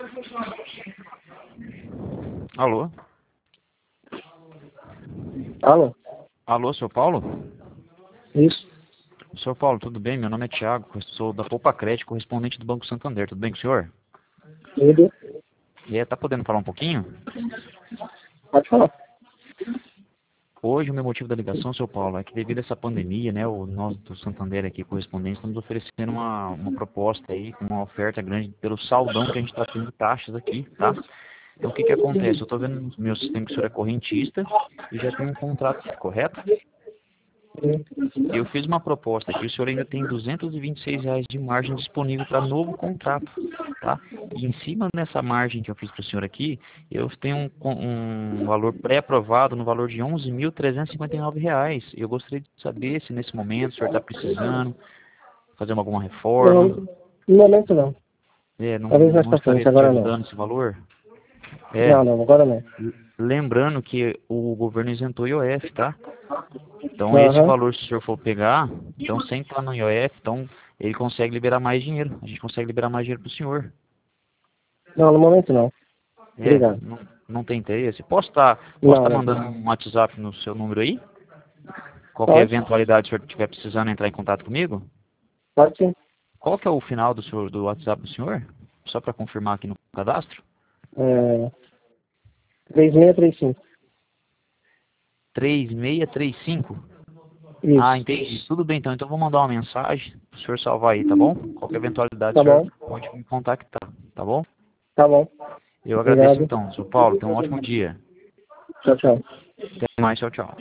Alô? Alô? Alô, seu Paulo? Isso. Seu Paulo, tudo bem? Meu nome é Thiago, eu sou da Poupa Crédito, correspondente do Banco Santander. Tudo bem com o senhor? Tudo. Tá podendo falar um pouquinho? Pode falar. Hoje o meu motivo da ligação, seu Paulo, é que devido a essa pandemia, né, nós do Santander aqui, correspondentes, estamos oferecendo uma proposta aí, uma oferta grande pelo saldão que a gente está tendo de taxas aqui, tá? Então o que que acontece? Eu estou vendo no meu sistema que o senhor é correntista e já tem um contrato, correto? Eu fiz uma proposta aqui, o senhor ainda tem R$ 226 de margem disponível para novo contrato, tá? E em cima dessa margem que eu fiz para o senhor aqui, eu tenho um valor pré-aprovado no valor de R$ 11.359. Eu gostaria de saber se nesse momento o senhor está precisando fazer alguma reforma. Não, no momento não. Não, Talvez mais não pra estaria frente, te agora não. ajudando esse valor? Não, agora não. Lembrando que o governo isentou o IOF, tá? Então, esse Aham. valor, se o senhor for pegar, então, sem estar no IOF, então, ele consegue liberar mais dinheiro. A gente consegue liberar mais dinheiro para o senhor. Não, no momento não. Obrigado. Não tem interesse? Posso estar Não. mandando um WhatsApp no seu número aí? Qualquer Pode? eventualidade, se o senhor estiver precisando entrar em contato comigo? Pode sim. Qual que é o final do WhatsApp do senhor? Só para confirmar aqui no cadastro. 3635. 3635. Ah, Isso. entendi. Tudo bem, então. Então eu vou mandar uma mensagem para o senhor salvar aí, tá bom? Qualquer eventualidade, Tá o senhor bom. pode me contactar, tá bom? Tá bom. Eu agradeço Obrigado. então, seu Paulo. Tenha um ótimo dia. Tchau, tchau. Até mais, tchau, tchau.